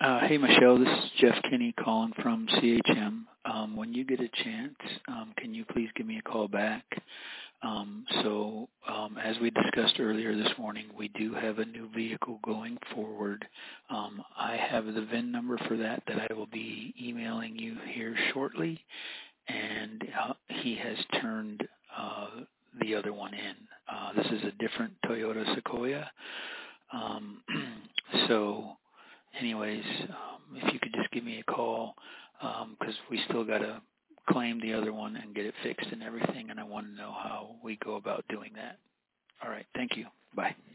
Hey, Michelle, this is Jeff Kinney calling from CHM. When you get a chance, can you please give me a call back? As we discussed earlier this morning, we do have a new vehicle going forward. I have the VIN number for that I will be emailing you here shortly, and he has turned the other one in. This is a different Toyota Sequoia. Um, so anyways, if you could just give me a call, because we still got to claim the other one and get it fixed and everything, and I want to know how we go about doing that. All right. Thank you. Bye.